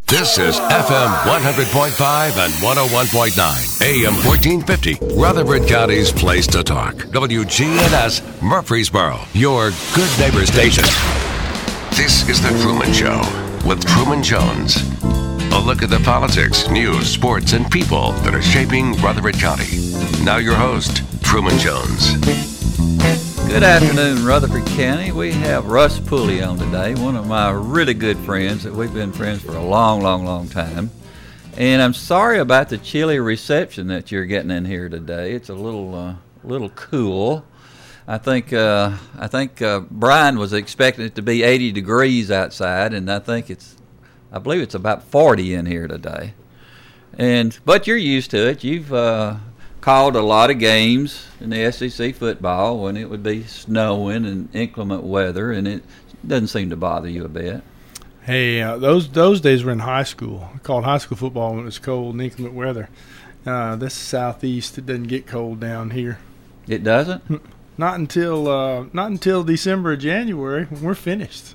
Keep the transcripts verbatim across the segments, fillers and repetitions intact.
This is F M one hundred point five and one oh one point nine, A M fourteen fifty, Rutherford County's place to talk. W G N S, Murfreesboro, your good neighbor station. This is The Truman Show with Truman Jones. A look at the politics, news, sports, and people that are shaping Rutherford County. Now your host, Truman Jones. Good afternoon, Rutherford County. We have Russ Pulley on today, one of my really good friends that we've been friends for a long, long, long time. And I'm sorry about the chilly reception that you're getting in here today. It's a little, uh, little cool. I think, uh, I think uh, Brian was expecting it to be eighty degrees outside, and I think it's, I believe it's about forty in here today. And but you're used to it. You've uh, called a lot of games in the S E C football when it would be snowing and inclement weather, and it doesn't seem to bother you a bit. Hey, uh, those those days were in high school. I called high school football when it was cold and inclement weather. Uh, this is southeast. It doesn't get cold down here. It doesn't? Not until uh, not until December or January when we're finished.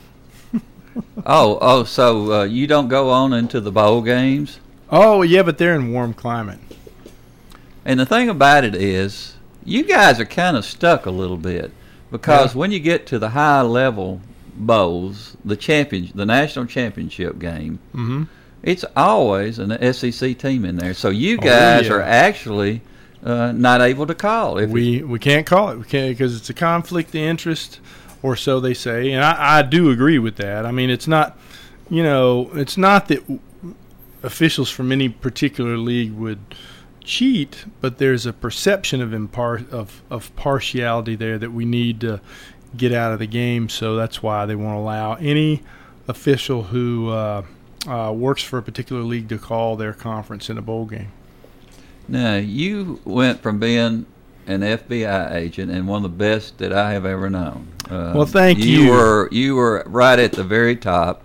oh, oh, so uh, you don't go on into the bowl games? Oh, yeah, but they're in warm climate. And the thing about it is, you guys are kind of stuck a little bit because yeah. when you get to the high-level bowls, the champion, the national championship game, mm-hmm. it's always an S E C team in there. So you guys oh, yeah. are actually uh, not able to call. If we we can't call it. We can't because it's a conflict of interest, or so they say. And I, I do agree with that. I mean, it's not, you know, it's not that officials from any particular league would cheat, but there's a perception of impar- of of partiality there that we need to get out of the game. So that's why they won't allow any official who uh, uh, works for a particular league to call their conference in a bowl game. Now, you went from being an F B I agent and one of the best that I have ever known. Uh, well, thank you. You were you were right at the very top,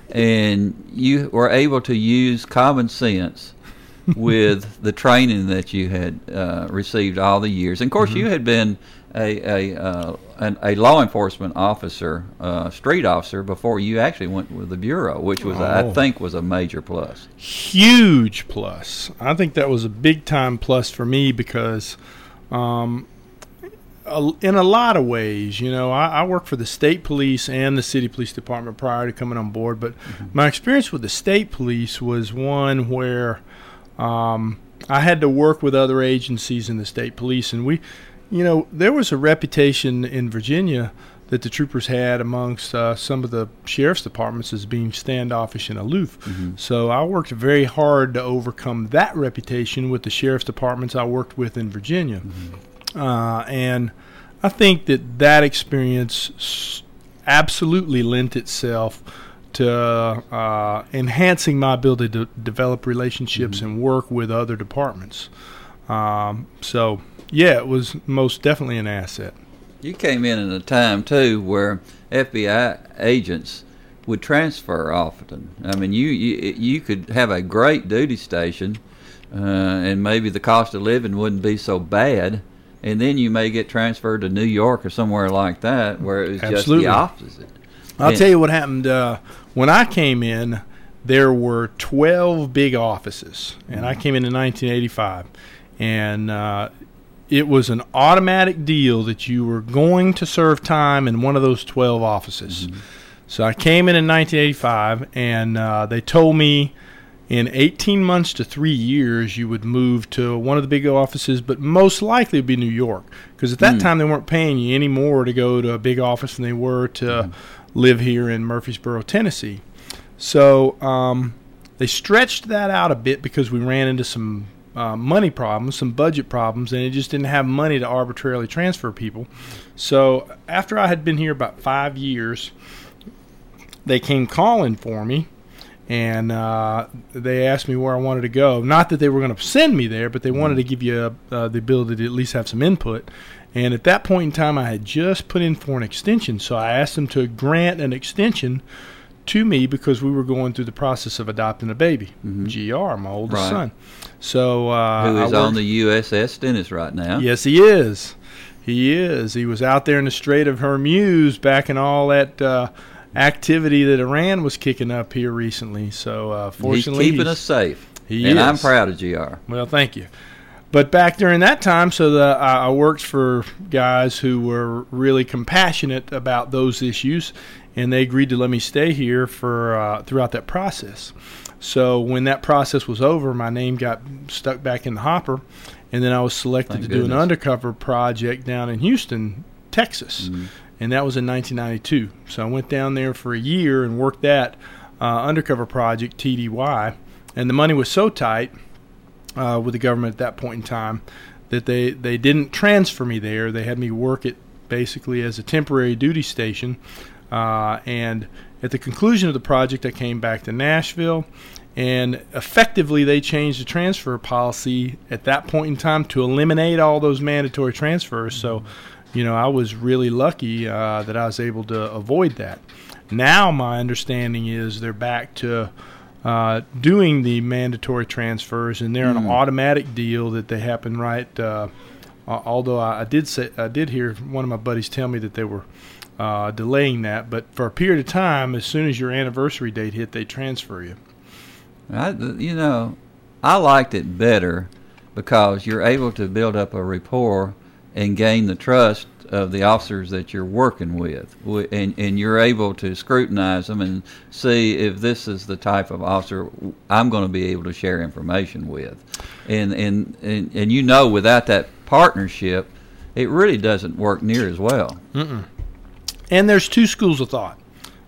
and you were able to use common sense with the training that you had uh, received all the years. And, of course, mm-hmm. you had been a a, uh, an, a law enforcement officer, uh, street officer, before you actually went with the Bureau, which was, oh. I think, was a major plus. Huge plus. I think that was a big-time plus for me because um, in a lot of ways, you know, I, I worked for the state police and the city police department prior to coming on board, but mm-hmm. my experience with the state police was one where Um, I had to work with other agencies in the state police, and we, you know, there was a reputation in Virginia that the troopers had amongst uh, some of the sheriff's departments as being standoffish and aloof. Mm-hmm. So I worked very hard to overcome that reputation with the sheriff's departments I worked with in Virginia. Mm-hmm. Uh, and I think that that experience absolutely lent itself to uh, enhancing my ability to develop relationships mm-hmm. and work with other departments. Um, so, yeah, it was most definitely an asset. You came in at a time, too, where F B I agents would transfer often. I mean, you you, you could have a great duty station, uh, and maybe the cost of living wouldn't be so bad, and then you may get transferred to New York or somewhere like that where it was Absolutely. just the opposite. I'll and, tell you what happened. Uh, when I came in, there were twelve big offices, and I came in in nineteen eighty-five, and uh, it was an automatic deal that you were going to serve time in one of those twelve offices. Mm-hmm. So I came in in nineteen eighty-five, and uh, they told me in eighteen months to three years you would move to one of the big offices, but most likely it would be New York, because at that mm. time they weren't paying you any more to go to a big office than they were to mm. live here in Murfreesboro, Tennessee. So um, they stretched that out a bit because we ran into some uh, money problems, some budget problems, and it just didn't have money to arbitrarily transfer people. So after I had been here about five years, they came calling for me, and uh, they asked me where I wanted to go. Not that they were going to send me there, but they wanted to give you uh, the ability to at least have some input. And at that point in time, I had just put in for an extension, so I asked them to grant an extension to me because we were going through the process of adopting a baby, mm-hmm. G R, my oldest right. son. So uh, who is on the U S S Stennis right now? Yes, he is. He is. He was out there in the Strait of Hormuz back in all that uh, activity that Iran was kicking up here recently. So, uh, fortunately, he's keeping he's, us safe. He and is. I'm proud of G R. Well, thank you. But back during that time, so the, I I worked for guys who were really compassionate about those issues, and they agreed to let me stay here for uh, throughout that process. So when that process was over, my name got stuck back in the hopper, and then I was selected Thank to goodness. do an undercover project down in Houston, Texas, Mm-hmm. and that was in nineteen ninety-two. So I went down there for a year and worked that uh, undercover project, T D Y, and the money was so tight uh, with the government at that point in time that they, they didn't transfer me there. They had me work it basically as a temporary duty station, uh, and at the conclusion of the project, I came back to Nashville, and effectively they changed the transfer policy at that point in time to eliminate all those mandatory transfers. So, you know, I was really lucky uh, that I was able to avoid that. Now my understanding is they're back to uh, doing the mandatory transfers, and they're Mm. an automatic deal that they happen right. Uh, uh, although I, I did say I did hear one of my buddies tell me that they were uh, delaying that, but for a period of time, as soon as your anniversary date hit, they transfer you. I, you know, I liked it better because you're able to build up a rapport and gain the trust of the officers that you're working with, and and you're able to scrutinize them and see if this is the type of officer I'm going to be able to share information with, and and and, and you know, without that partnership, it really doesn't work near as well. Mm-mm. And there's two schools of thought.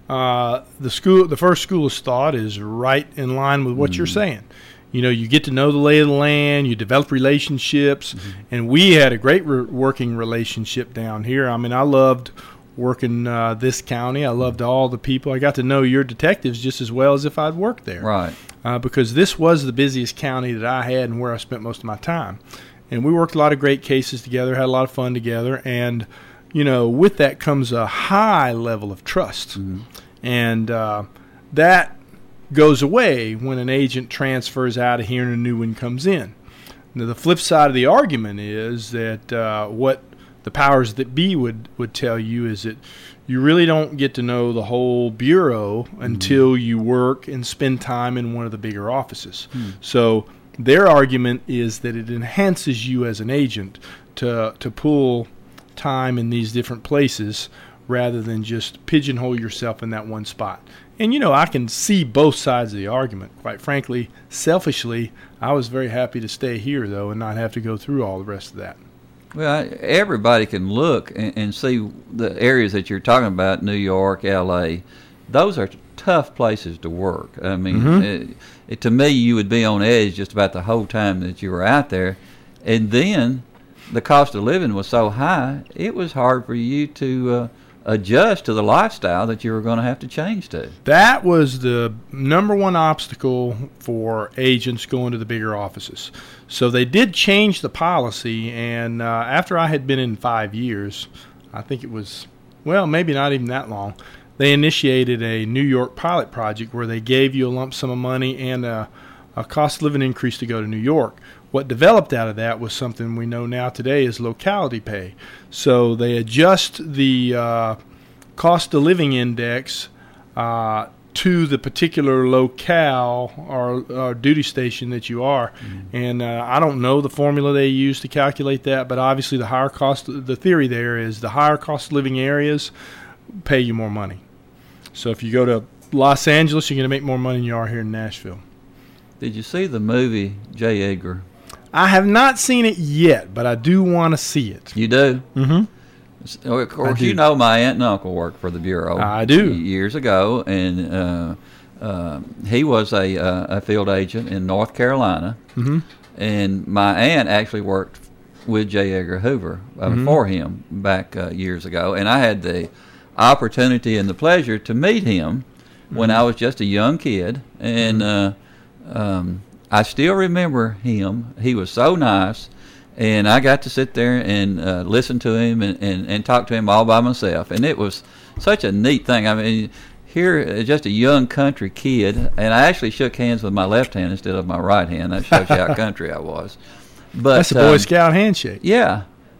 Uh, the school, the first school of thought is right in line with what mm. you're saying. You know, you get to know the lay of the land, you develop relationships, mm-hmm. and we had a great re- working relationship down here. I mean, I loved working uh, this county. I loved all the people. I got to know your detectives just as well as if I'd worked there. Right. Uh, because this was the busiest county that I had and where I spent most of my time. And we worked a lot of great cases together, had a lot of fun together, and, you know, with that comes a high level of trust. Mm-hmm. And uh, that goes away when an agent transfers out of here and a new one comes in. Now, the flip side of the argument is that uh, what the powers that be would, would tell you is that you really don't get to know the whole bureau mm-hmm. until you work and spend time in one of the bigger offices. Mm. So their argument is that it enhances you as an agent to to pull time in these different places rather than just pigeonhole yourself in that one spot. And, you know, I can see both sides of the argument. Quite frankly, selfishly, I was very happy to stay here, though, and not have to go through all the rest of that. Well, everybody can look and, and see the areas that you're talking about, New York, L A. Those are tough places to work. I mean, mm-hmm. it, it, to me, you would be on edge just about the whole time that you were out there. And then the cost of living was so high, it was hard for you to uh, adjust to the lifestyle that you were going to have to change to. That was the number one obstacle for agents going to the bigger offices. So they did change the policy, and uh, after I had been in five years, I think it was, well, maybe not even that long, they initiated a New York pilot project where they gave you a lump sum of money and a, a cost of living increase to go to New York. What developed out of that was something we know now today is locality pay. So they adjust the uh, cost of living index uh, to the particular locale or, or duty station that you are. Mm-hmm. And uh, I don't know the formula they use to calculate that, but obviously the higher cost, the theory there is the higher cost of living areas pay you more money. So if you go to Los Angeles, you're going to make more money than you are here in Nashville. Did you see the movie J. Edgar? I have not seen it yet, but I do want to see it. You do? Mm-hmm. Of course, you know my aunt and uncle worked for the Bureau. I do. Years ago, and uh, uh, he was a, uh, a field agent in North Carolina, mm-hmm. and my aunt actually worked with J. Edgar Hoover uh, mm-hmm. for him back uh, years ago, and I had the opportunity and the pleasure to meet him mm-hmm. when I was just a young kid, and mm-hmm. uh, um, I still remember him. He was so nice, and I got to sit there and uh, listen to him and, and, and talk to him all by myself, and it was such a neat thing. I mean, here, just a young country kid, and I actually shook hands with my left hand instead of my right hand. That shows you how country I was. But that's a Boy um, Scout handshake. Yeah,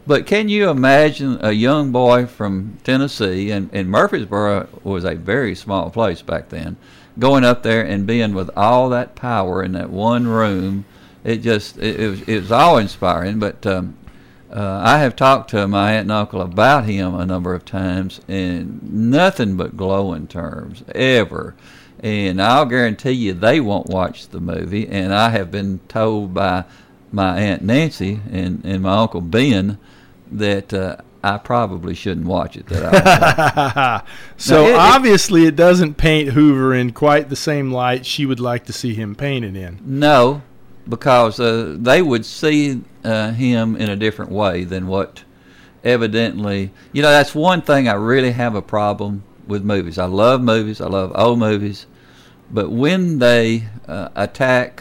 But can you imagine a young boy from Tennessee, and, and Murfreesboro was a very small place back then, going up there and being with all that power in that one room? It just, it, it was, it was awe-inspiring. But um, uh, I have talked to my aunt and uncle about him a number of times, and nothing but glowing terms, ever. And I'll guarantee you they won't watch the movie. And I have been told by my Aunt Nancy and, and my Uncle Ben that uh, I probably shouldn't watch it. That I so now, it, obviously it doesn't paint Hoover in quite the same light she would like to see him painted in. No, because uh, they would see uh, him in a different way than what evidently, you know, that's one thing I really have a problem with movies. I love movies. I love old movies. But when they uh, attack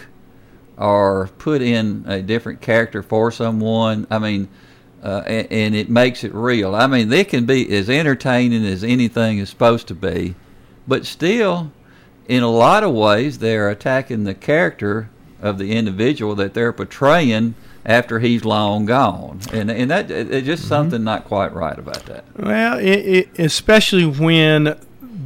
or put in a different character for someone, I mean, uh, and, and it makes it real. I mean, they can be as entertaining as anything is supposed to be, but still, in a lot of ways, they're attacking the character of the individual that they're portraying after he's long gone, and and that it's just mm-hmm. something not quite right about that. Well, it, it, especially when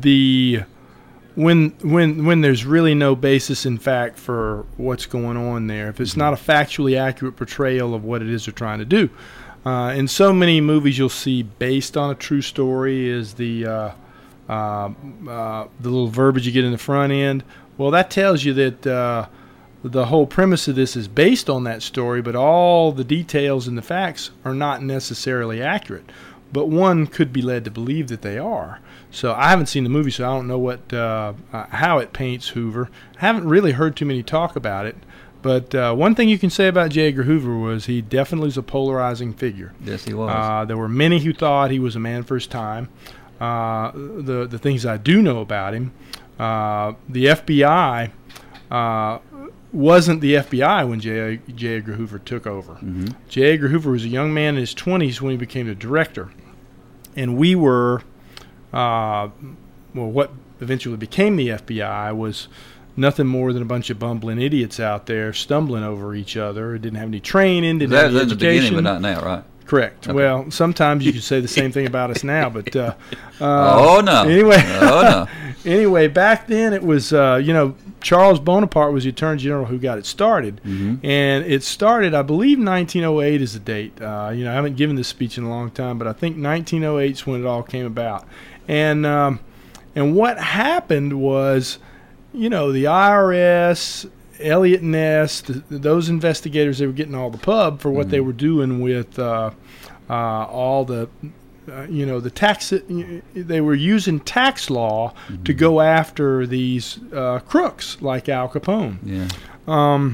the when when when there's really no basis in fact for what's going on there. If it's not a factually accurate portrayal of what it is they're trying to do, uh, in so many movies you'll see based on a true story is the uh, uh, uh, the little verbiage you get in the front end. Well, that tells you that. Uh, The whole premise of this is based on that story, but all the details and the facts are not necessarily accurate. But one could be led to believe that they are. So I haven't seen the movie, so I don't know what uh, uh, how it paints Hoover. I haven't really heard too many talk about it. But uh, one thing you can say about J. Edgar Hoover was he definitely was a polarizing figure. Yes, he was. Uh, there were many who thought he was a man for his time. Uh, the the things I do know about him, uh, the F B I. Uh, wasn't the F B I when J. J. Edgar Hoover took over. Mm-hmm. J. Edgar Hoover was a young man in his twenties when he became the director. And we were, uh, well, what eventually became the F B I was nothing more than a bunch of bumbling idiots out there stumbling over each other. Didn't have any training, didn't that have any was education. in the beginning, but not now, right? Correct. Okay. Well, sometimes you could say the same thing about us now, but uh, uh, oh no. Anyway, oh no. Anyway, back then it was uh, you know Charles Bonaparte was the Attorney General who got it started, mm-hmm. and it started I believe nineteen oh eight is the date. Uh, you know I haven't given this speech in a long time, but I think nineteen oh eight is when it all came about, and um, and what happened was, you know the I R S. Elliot Ness, th- those investigators, they were getting all the pub for what mm-hmm. they were doing with uh, uh, all the, uh, you know, the tax. They were using tax law mm-hmm. to go after these uh, crooks like Al Capone. Yeah. Um,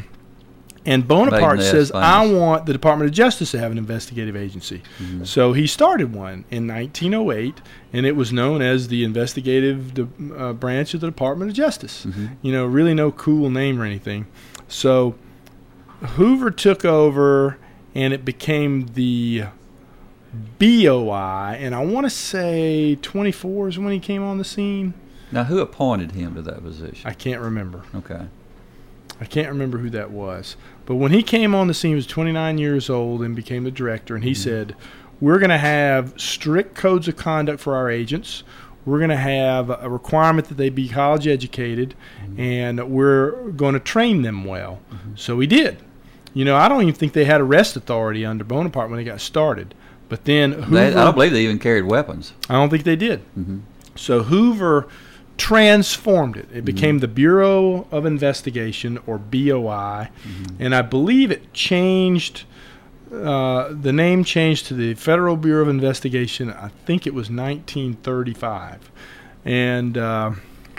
and Bonaparte says, famous. I want the Department of Justice to have an investigative agency. Mm-hmm. So he started one in nineteen oh eight, and it was known as the investigative de- uh, branch of the Department of Justice. Mm-hmm. You know, really no cool name or anything. So Hoover took over, and it became the B O I, and I want to say twenty-four is when he came on the scene. Now, who appointed him to that position? I can't remember. Okay. I can't remember who that was. But when he came on the scene, he was twenty-nine years old and became the director. And he mm-hmm. said, we're going to have strict codes of conduct for our agents. We're going to have a requirement that they be college educated. Mm-hmm. And we're going to train them well. Mm-hmm. So he did. You know, I don't even think they had arrest authority under Bonaparte when they got started. But then Hoover... They, I don't believe they even carried weapons. I don't think they did. Mm-hmm. So Hoover... transformed it. It became mm-hmm. the Bureau of Investigation, or B O I, mm-hmm. and I believe it changed, uh, the name changed to the Federal Bureau of Investigation, I think it was nineteen thirty-five, and uh,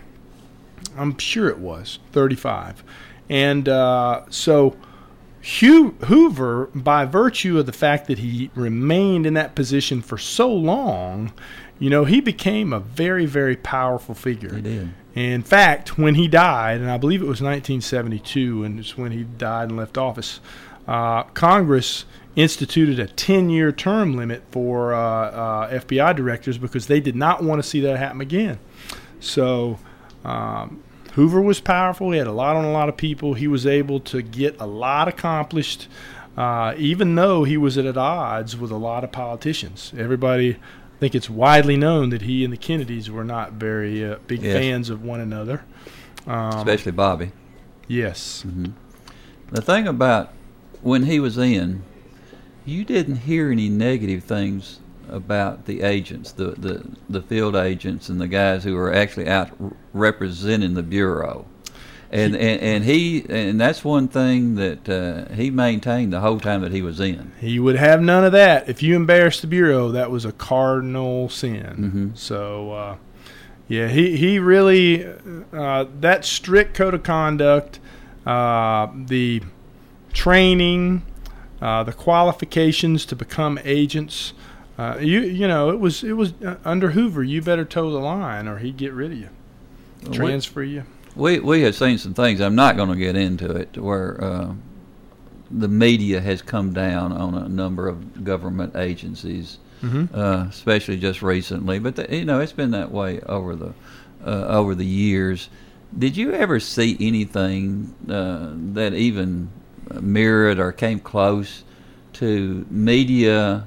I'm sure it was, thirty-five. And uh, so Hugh, Hoover, by virtue of the fact that he remained in that position for so long, you know, he became a very, very powerful figure. He did. In fact, when he died, and I believe it was nineteen seventy-two, and it's when he died and left office, uh, Congress instituted a ten-year term limit for uh, uh, F B I directors because they did not want to see that happen again. So um, Hoover was powerful. He had a lot on a lot of people. He was able to get a lot accomplished. uh, even though he was at odds with a lot of politicians. Everybody, I think it's widely known that he and the Kennedys were not very uh, big yes. fans of one another. Um, Especially Bobby. Yes. Mm-hmm. The thing about when he was in, you didn't hear any negative things about the agents, the, the, the field agents and the guys who were actually out r- representing the Bureau. And, and and he and that's one thing that uh, he maintained the whole time that he was in. He would have none of that. If you embarrassed the Bureau, that was a cardinal sin. Mm-hmm. So, uh, yeah, he he really uh, that strict code of conduct, uh, the training, uh, the qualifications to become agents. Uh, you you know it was it was uh, under Hoover. You better toe the line, or he'd get rid of you, transfer you. We we have seen some things. I'm not going to get into it where uh, the media has come down on a number of government agencies, mm-hmm. uh, especially just recently. But the, you know, it's been that way over the uh, over the years. Did you ever see anything uh, that even mirrored or came close to media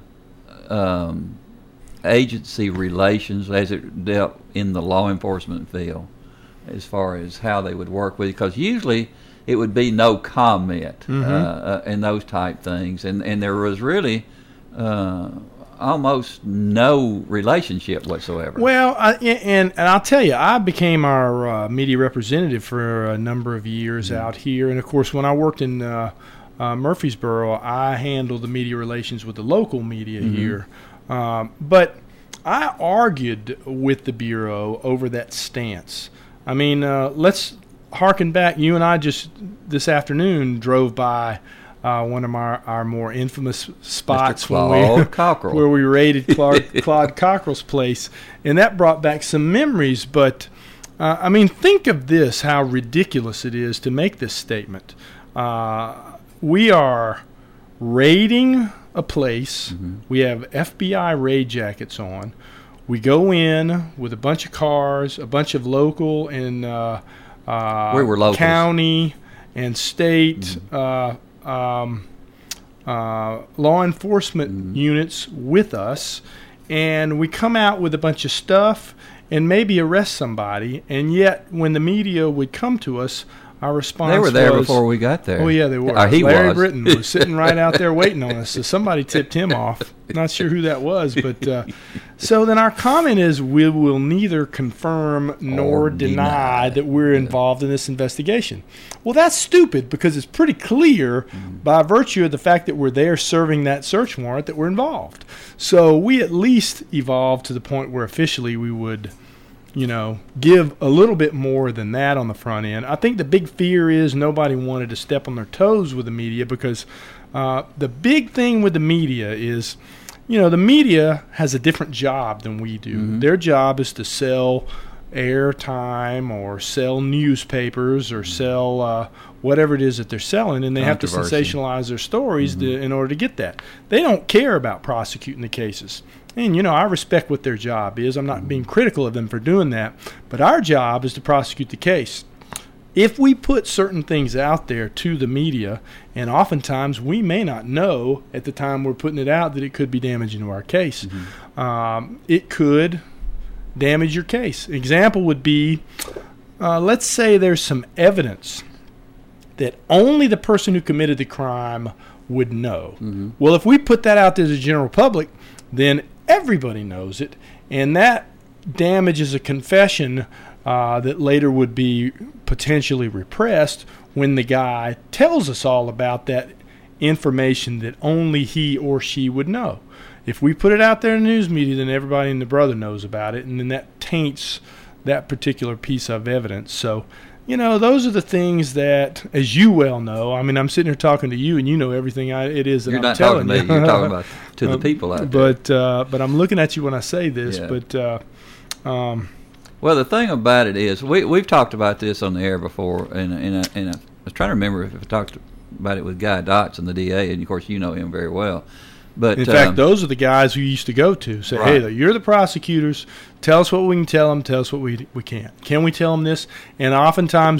um, agency relations as it dealt in the law enforcement field? As far as how they would work with it, because usually it would be no comment mm-hmm. uh, uh, and those type things, and and there was really uh, almost no relationship whatsoever. Well, I, and and I'll tell you, I became our uh, media representative for a number of years mm-hmm. out here, and of course, when I worked in uh, uh, Murfreesboro, I handled the media relations with the local media mm-hmm. here, um, but I argued with the Bureau over that stance. I mean, uh, let's harken back. You and I just this afternoon drove by uh, one of our, our more infamous spots Claude when we, Cockrell. where we raided Claude, Claude Cockrell's place, and that brought back some memories. But, uh, I mean, think of this, how ridiculous it is to make this statement. Uh, we are raiding a place. Mm-hmm. We have F B I raid jackets on. We go in with a bunch of cars, a bunch of local and uh, uh, we were county and state mm-hmm. uh, um, uh, law enforcement mm-hmm. units with us, and we come out with a bunch of stuff and maybe arrest somebody. And yet, when the media would come to us, our response was... They were there was, before we got there. Oh, yeah, they were. Uh, he Larry was. Britton was sitting right out there waiting on us. So somebody tipped him off. Not sure who that was. but uh, So then our comment is we will neither confirm nor or deny, deny that we're involved in this investigation. Well, that's stupid because it's pretty clear mm-hmm. by virtue of the fact that we're there serving that search warrant that we're involved. So we at least evolved to the point where officially we would... you know, give a little bit more than that on the front end. I think the big fear is nobody wanted to step on their toes with the media because uh, the big thing with the media is, you know, the media has a different job than we do. Mm-hmm. Their job is to sell airtime or sell newspapers or sell uh, whatever it is that they're selling, and they have to sensationalize their stories mm-hmm. to, in order to get that. They don't care about prosecuting the cases. And, you know, I respect what their job is. I'm not being critical of them for doing that. But our job is to prosecute the case. If we put certain things out there to the media, and oftentimes we may not know at the time we're putting it out that it could be damaging to our case. Mm-hmm. Um, it could damage your case. Example would be, uh, let's say there's some evidence that only the person who committed the crime would know. Mm-hmm. Well, if we put that out there to the general public, then everybody knows it, and that damages a confession uh, that later would be potentially repressed when the guy tells us all about that information that only he or she would know. If we put it out there in the news media, then everybody and the brother knows about it, and then that taints that particular piece of evidence. So, you know, those are the things that, as you well know, I mean, I'm sitting here talking to you, and you know everything I, it is that You're I'm not telling talking you. to me. You're talking about to the people out there. But uh, but I'm looking at you when I say this. Yeah. But uh, um, well, the thing about it is, we we've talked about this on the air before, and and, I, and I was trying to remember if I talked about it with Guy Dotson, the D A, and of course you know him very well. But in um, fact, those are the guys who used to go to say, right. "Hey, you're the prosecutors. Tell us what we can tell them. Tell us what we we can't. Can we tell them this?" And oftentimes,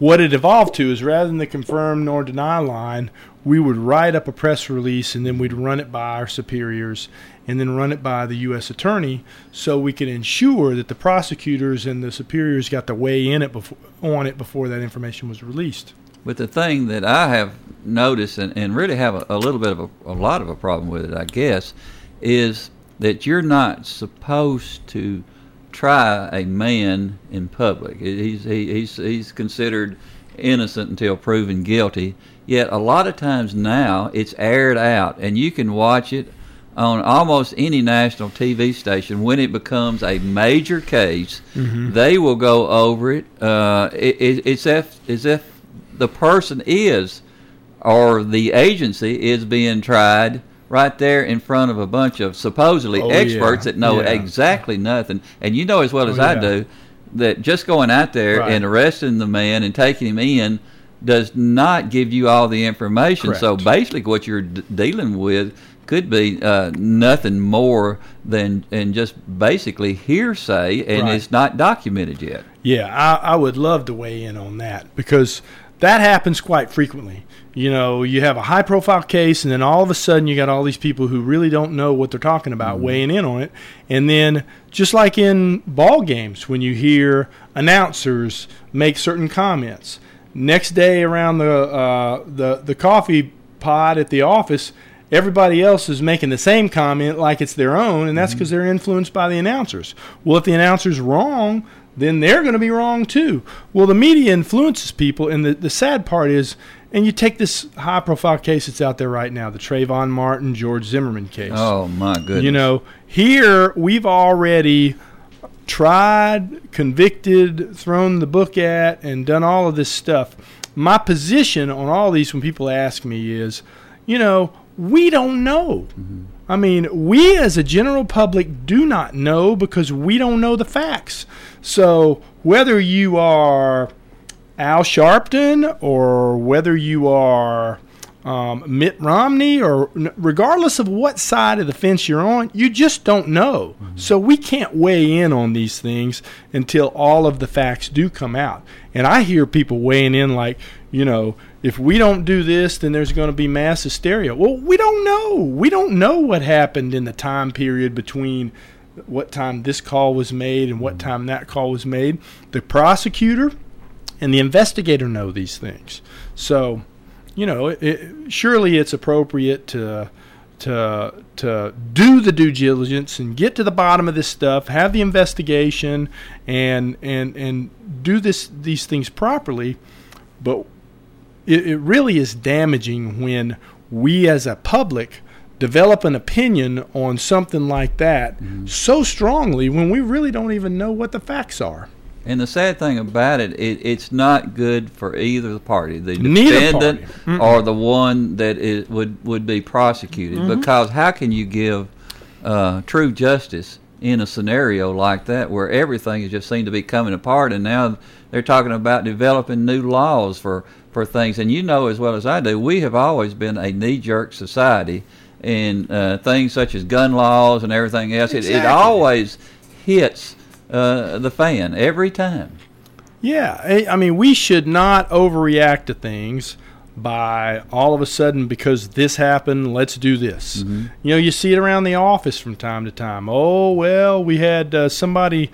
what it evolved to is rather than the confirm nor deny line, we would write up a press release and then we'd run it by our superiors and then run it by the U S attorney so we could ensure that the prosecutors and the superiors got to weigh in it before, on it before that information was released. But the thing that I have noticed and, and really have a, a little bit of a, a lot of a problem with it, I guess, is that you're not supposed to try a man in public. He's, he, he's, he's considered innocent until proven guilty. Yet a lot of times now it's aired out, and you can watch it on almost any national T V station. When it becomes a major case, mm-hmm. they will go over it. Uh, it, it it's if, as if the person is, or the agency is being tried right there in front of a bunch of supposedly oh, experts yeah. that know yeah. exactly nothing. And you know as well as oh, I yeah. do that just going out there right. and arresting the man and taking him in does not give you all the information. Correct. So basically what you're d- dealing with could be uh, nothing more than and just basically hearsay, and right. it's not documented yet. Yeah, I, I would love to weigh in on that because that happens quite frequently. You know, you have a high-profile case, and then all of a sudden you got all these people who really don't know what they're talking about mm-hmm. weighing in on it. And then just like in ball games, when you hear announcers make certain comments, next day around the uh, the the coffee pot at the office, everybody else is making the same comment like it's their own, and that's because mm-hmm. they're influenced by the announcers. Well, if the announcer's wrong, then they're going to be wrong too. Well, the media influences people, and the, the sad part is, and you take this high-profile case that's out there right now, the Trayvon Martin, George Zimmerman case. Oh, my goodness. You know, here we've already tried, convicted, thrown the book at, and done all of this stuff. My position on all these when people ask me is, you know, we don't know. Mm-hmm. I mean, we as a general public do not know because we don't know the facts. So whether you are Al Sharpton or whether you are um, Mitt Romney, or regardless of what side of the fence you're on, you just don't know. Mm-hmm. So we can't weigh in on these things until all of the facts do come out. And I hear people weighing in like, you know, if we don't do this, then there's going to be mass hysteria. Well, we don't know. We don't know what happened in the time period between what time this call was made and what time that call was made. The prosecutor and the investigator know these things. So, you know, it, it, surely it's appropriate to to to do the due diligence and get to the bottom of this stuff, have the investigation, and and and do this these things properly. But it, it really is damaging when we as a public develop an opinion on something like that mm-hmm. so strongly when we really don't even know what the facts are. And the sad thing about it, it it's not good for either party, the Neither defendant party. or the one that is, would, would be prosecuted. Mm-hmm. Because how can you give uh, true justice in a scenario like that where everything is just seemed to be coming apart, and now they're talking about developing new laws for, for things. And you know as well as I do, we have always been a knee-jerk society, and uh, things such as gun laws and everything else, exactly. it, it always hits Uh, the fan every time. Yeah, I mean, we should not overreact to things by all of a sudden because this happened, let's do this. Mm-hmm. You know, you see it around the office from time to time. Oh, well, we had uh, somebody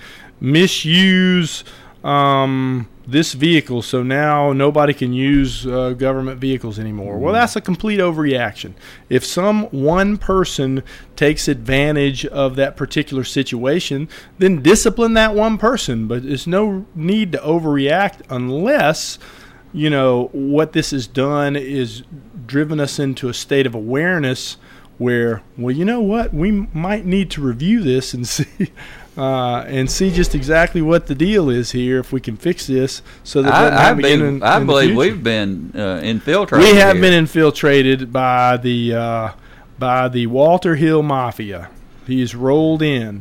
misuse um, this vehicle, so now nobody can use uh, government vehicles anymore. Mm-hmm. Well, that's a complete overreaction. If some one person takes advantage of that particular situation, then discipline that one person. But there's no need to overreact unless, you know, what this has done is driven us into a state of awareness where, well, you know what, we might need to review this and see uh, and see just exactly what the deal is here, if we can fix this so that it I, I, begin been, in, I in believe the we've been uh, infiltrated. We have here. been infiltrated by the uh, by the Walter Hill Mafia. He's rolled in.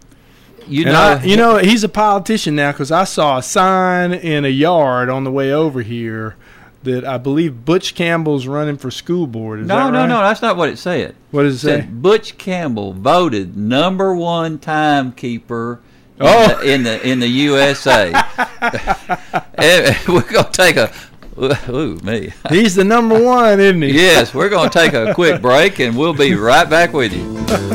You and know, I, you know, he's a politician now because I saw a sign in a yard on the way over here that I believe Butch Campbell's running for school board. Is no, that no, right? no, that's not what it said. What does it, it say? Said Butch Campbell voted number one timekeeper Oh. in the in the U S A. And we're gonna take a ooh me. He's the number one, isn't he? Yes, we're gonna take a quick break, and we'll be right back with you.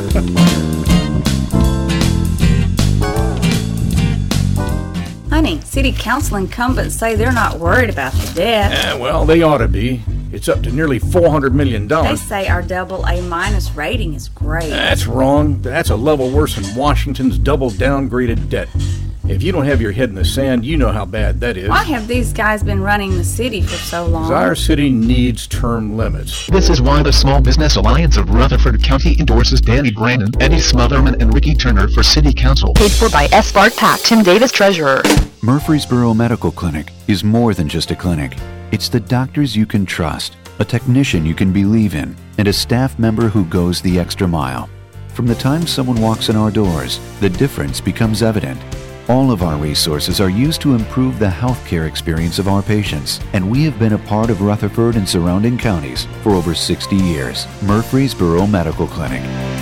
Honey, city council incumbents say they're not worried about the debt. Yeah, well, they ought to be. It's up to nearly four hundred million They dollars. say our double A minus rating is great. That's wrong. That's a level worse than Washington's double downgraded debt. If you don't have your head in the sand, you know how bad that is. Why have these guys been running the city for so long? Our city needs term limits. This is why the Small Business Alliance of Rutherford County endorses Danny Brannon, Eddie Smotherman, and Ricky Turner for City Council. Paid for by S. Bart Pack, Tim Davis, Treasurer. Murfreesboro Medical Clinic is more than just a clinic. It's the doctors you can trust, a technician you can believe in, and a staff member who goes the extra mile. From the time someone walks in our doors, the difference becomes evident. All of our resources are used to improve the healthcare experience of our patients, and we have been a part of Rutherford and surrounding counties for over sixty years. Murfreesboro Medical Clinic.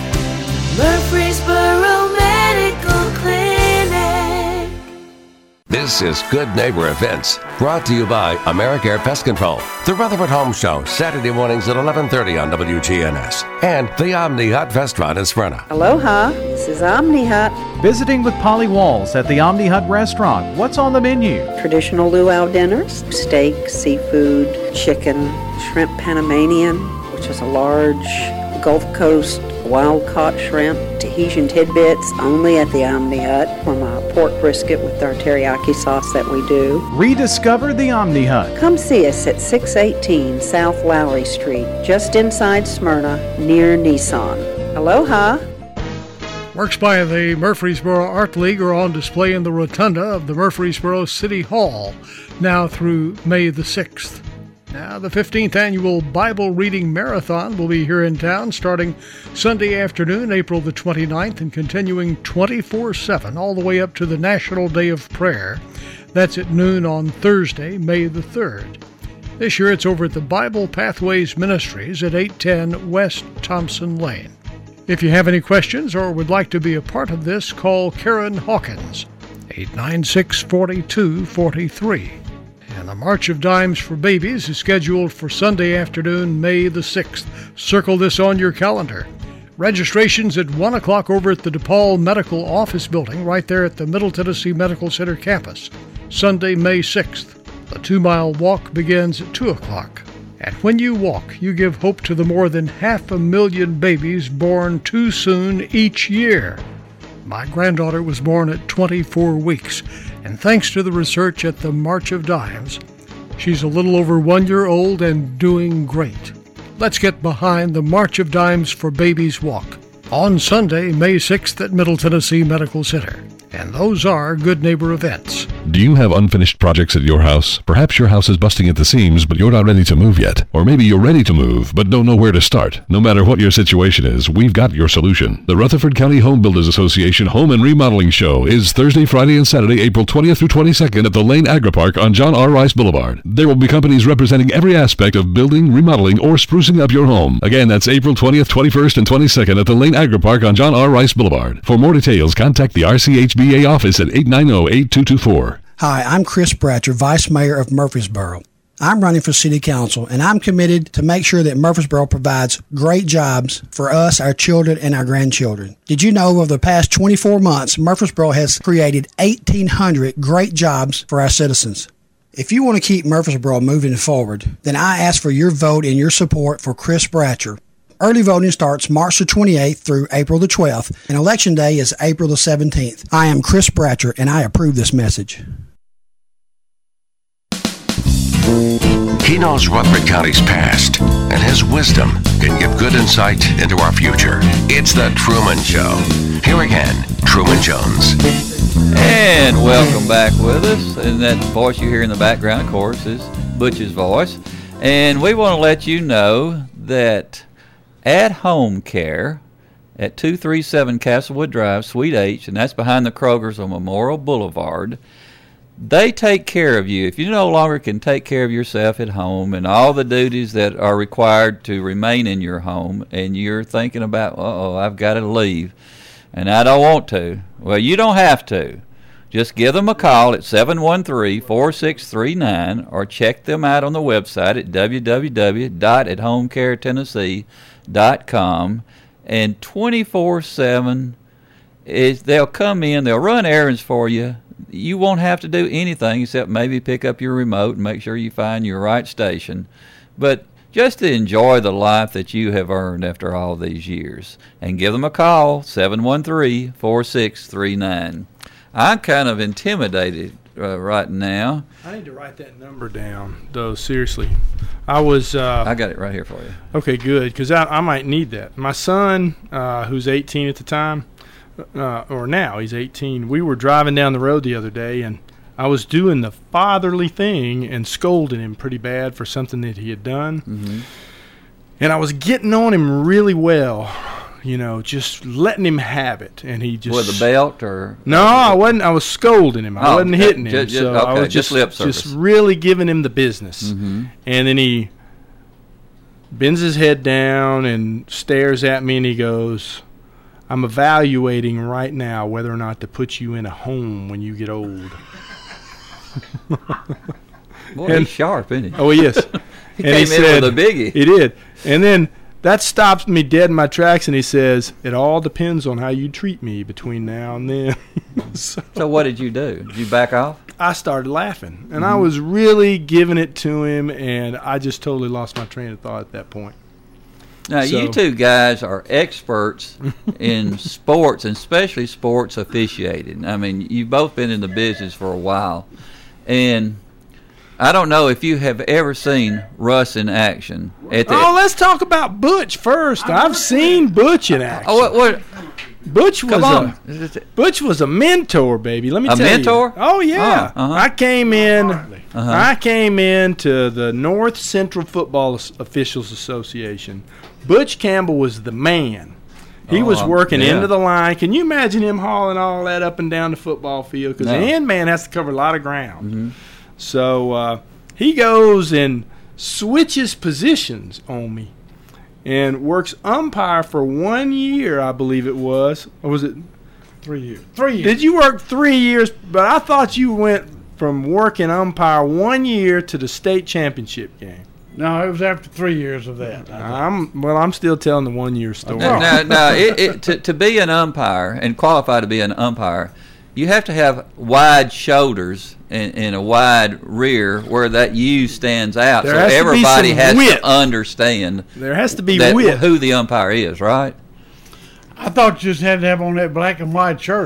Murfreesboro Medical Clinic. This is Good Neighbor Events, brought to you by AmeriCare Pest Control, the Rutherford Home Show, Saturday mornings at eleven thirty on W G N S, and the Omni Hut Restaurant in Smyrna. Aloha, this is Omni Hut. Visiting with Polly Walls at the Omni Hut Restaurant. What's on the menu? Traditional luau dinners, steak, seafood, chicken, shrimp Panamanian, which is a large Gulf Coast wild-caught shrimp, Tahitian tidbits, only at the Omni Hut, from a pork brisket with our teriyaki sauce that we do. Rediscover the Omni Hut. Come see us at six eighteen South Lowry Street, just inside Smyrna, near Nissan. Aloha! Works by the Murfreesboro Art League are on display in the rotunda of the Murfreesboro City Hall, now through May the sixth. Now, the fifteenth Annual Bible Reading Marathon will be here in town starting Sunday afternoon, April the twenty-ninth, and continuing twenty-four seven all the way up to the National Day of Prayer. That's at noon on Thursday, May the third. This year it's over at the Bible Pathways Ministries at eight ten West Thompson Lane. If you have any questions or would like to be a part of this, call Karen Hawkins, eight nine six, four two four three. And the March of Dimes for Babies is scheduled for Sunday afternoon, May the sixth. Circle this on your calendar. Registration's at one o'clock over at the DePaul Medical Office Building, right there at the Middle Tennessee Medical Center campus. Sunday, May sixth. The two-mile walk begins at two o'clock. And when you walk, you give hope to the more than half a million babies born too soon each year. My granddaughter was born at twenty-four weeks, and thanks to the research at the March of Dimes, she's a little over one year old and doing great. Let's get behind the March of Dimes for Babies Walk on Sunday, May sixth at Middle Tennessee Medical Center. And those are Good Neighbor events. Do you have unfinished projects at your house? Perhaps your house is busting at the seams, but you're not ready to move yet. Or maybe you're ready to move, but don't know where to start. No matter what your situation is, we've got your solution. The Rutherford County Home Builders Association Home and Remodeling Show is Thursday, Friday, and Saturday, April twentieth through twenty-second at the Lane Agri-Park on John R. Rice Boulevard. There will be companies representing every aspect of building, remodeling, or sprucing up your home. Again, that's April twentieth, twenty-first, and twenty-second at the Lane Agri-Park on John R. Rice Boulevard. For more details, contact the R C H B A office at eight nine zero, eight two two four. Hi, I'm Chris Bratcher, Vice Mayor of Murfreesboro. I'm running for City Council, and I'm committed to make sure that Murfreesboro provides great jobs for us, our children, and our grandchildren. Did you know over the past twenty-four months, Murfreesboro has created eighteen hundred great jobs for our citizens? If you want to keep Murfreesboro moving forward, then I ask for your vote and your support for Chris Bratcher. Early voting starts March the twenty-eighth through April the twelfth, and Election Day is April the seventeenth. I am Chris Bratcher, and I approve this message. He knows Rutherford County's past, and his wisdom can give good insight into our future. It's The Truman Show. Here again, Truman Jones. And welcome back with us. And that voice you hear in the background, of course, is Butch's voice. And we want to let you know that At Home Care at two thirty-seven Castlewood Drive, Suite H, and that's behind the Kroger's on Memorial Boulevard, they take care of you. If you no longer can take care of yourself at home and all the duties that are required to remain in your home, and you're thinking about, uh-oh, I've got to leave, and I don't want to. Well, you don't have to. Just give them a call at seven one three, four six three nine or check them out on the website at w w w dot at home care tennessee dot com. And twenty-four seven, is they'll come in, they'll run errands for you. You won't have to do anything except maybe pick up your remote and make sure you find your right station. But just to enjoy the life that you have earned after all these years. And give them a call, seven one three, four six three nine. I'm kind of intimidated uh, right now. I need to write that number down, though, seriously. I was... Uh, I got it right here for you. Okay, good, because I, I might need that. My son, uh, who's eighteen at the time, uh, or now he's eighteen, we were driving down the road the other day, and I was doing the fatherly thing and scolding him pretty bad for something that he had done. Mm-hmm. And I was getting on him really well. You know, just letting him have it, and he just with a belt or no, I wasn't. I was scolding him. I oh, wasn't hitting him. Just, just, so okay, I was just, just lip service. just really giving him the business. Mm-hmm. And then he bends his head down and stares at me, and he goes, "I'm evaluating right now whether or not to put you in a home when you get old." Boy, and, he's sharp, isn't he? Oh, yes. he and came he in said, with a biggie. He did, and then. That stops me dead in my tracks, and he says, "It all depends on how you treat me between now and then." so, so what did you do? Did you back off? I started laughing, and mm-hmm. I was really giving it to him, and I just totally lost my train of thought at that point. Now, so, you two guys are experts in sports, and especially sports officiating. I mean, you've both been in the business for a while, and I don't know if you have ever seen Russ in action. At the oh, let's talk about Butch first. I've seen Butch in action. Oh, what? what? Butch was Come on. a Butch was a mentor, baby. Let me a tell you. A mentor? Oh yeah. Oh, uh-huh. I came in. Uh-huh. I came in to the North Central Football Officials Association. Butch Campbell was the man. He oh, was working yeah. into the line. Can you imagine him hauling all that up and down the football field? Because no. the end man has to cover a lot of ground. Mm-hmm. So uh, he goes and switches positions on me and works umpire for one year, I believe it was. Or was it three years? Three years. Did you work three years? But I thought you went from working umpire one year to the state championship game. No, it was after three years of that. I'm well. I'm still telling the one year story. Now, now, now it, it, to, to be an umpire and qualify to be an umpire, you have to have wide shoulders and, and a wide rear where that U stands out, there so has everybody to has width. to understand. There has to be that, width. who the umpire is, right? I thought you just had to have on that black and white shirt.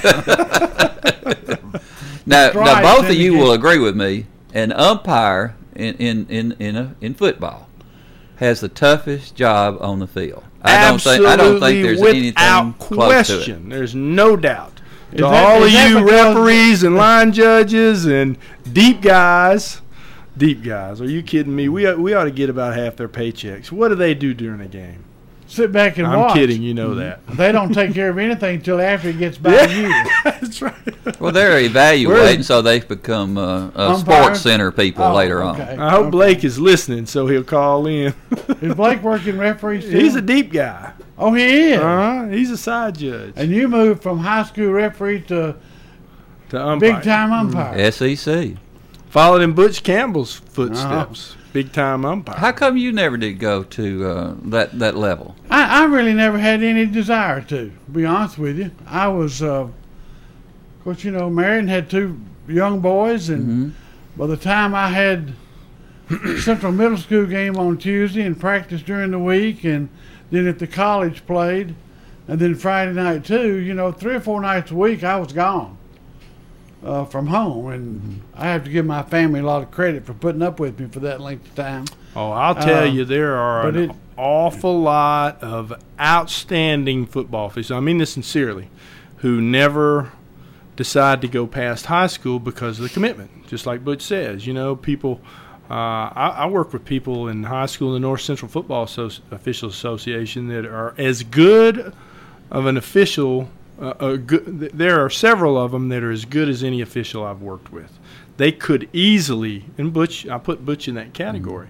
now, Stripes now, both of you indicate- will agree with me. An umpire in in in in, a, in football has the toughest job on the field. I don't think I don't think there's anything without close to it. question. There's no doubt. Is To that- all of is that you because- referees and line judges and deep guys, deep guys, are you kidding me? We we ought to get about half their paychecks. What do they do during a game? Sit back and I'm watch. kidding. You know that. They don't take care of anything until after it gets by you. That's right. Well, they're evaluating, so they become uh, uh, Umpires? sports center people Oh, later okay. on. I hope Okay. Blake is listening, so he'll call in. Is Blake working referee still? He's a deep guy. Oh, he is. Uh-huh. He's a side judge. And you moved from high school referee to To umpire. big time umpire. S E C. Followed in Butch Campbell's footsteps. Big time umpire. How come you never did go to uh, that that level? I, I really never had any desire to, to be honest with you. I was, uh, of course, you know, married and had two young boys, and Mm-hmm. by the time I had Central Middle School game on Tuesday and practice during the week, and then if the college played, and then Friday night too, you know, three or four nights a week I was gone uh, from home, and Mm-hmm. I have to give my family a lot of credit for putting up with me for that length of time. Oh, I'll tell Uh, you, there are but an it- awful lot of outstanding football officials. I mean this sincerely, who never decide to go past high school because of the commitment. Just like Butch says, you know, people. Uh, I, I work with people in high school in the North Central Football Associ- Officials Association that are as good of an official. Uh, a good, th- there are several of them that are as good as any official I've worked with. They could easily, and Butch, I put Butch in that category,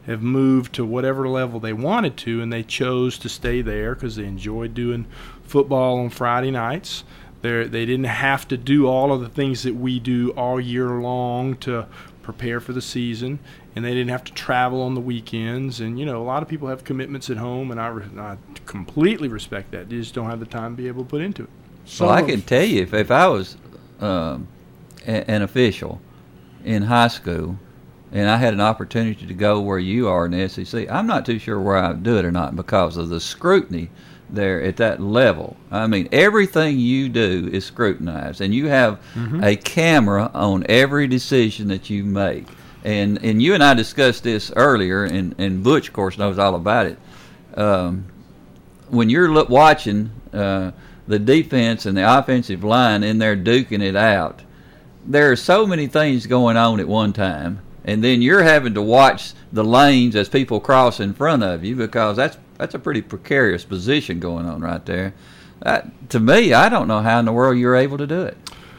have moved to whatever level they wanted to, and they chose to stay there because they enjoyed doing football on Friday nights. They're, they didn't have to do all of the things that we do all year long to prepare for the season, and they didn't have to travel on the weekends. And, you know, a lot of people have commitments at home, and I, re- I completely respect that. They just don't have the time to be able to put into it. So well, I can tell you, if, if I was um, a, an official in high school and I had an opportunity to go where you are in the S E C, I'm not too sure where I would do it or not because of the scrutiny there at that level. I mean, everything you do is scrutinized, and you have mm-hmm. a camera on every decision that you make. And and you and I discussed this earlier, and, and Butch, of course, knows all about it. Um, when you're look, watching uh, the defense and the offensive line in there duking it out, there are so many things going on at one time. And then you're having to watch the lanes as people cross in front of you, because that's that's a pretty precarious position going on right there. That, to me, I don't know how in the world you're able to do it.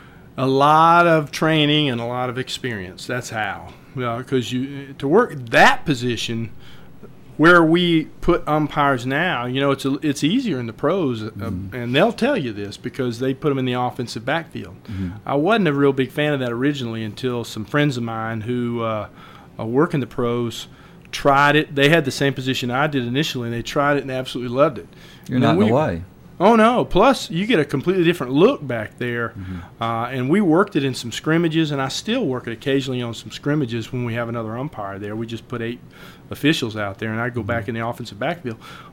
A lot of training and a lot of experience. That's how. Because you to work that position where we put umpires now, you know, it's a, it's easier in the pros, mm-hmm. uh, and they'll tell you this because they put them in the offensive backfield. Mm-hmm. I wasn't a real big fan of that originally until some friends of mine who uh, uh, work in the pros tried it. They had the same position I did initially, and they tried it and absolutely loved it. You're and not we, in the way. Oh, no. Plus, you get a completely different look back there. Mm-hmm. Uh, and we worked it in some scrimmages, and I still work it occasionally on some scrimmages when we have another umpire there. We just put eight officials out there, and I go mm-hmm. back in the offensive backfield.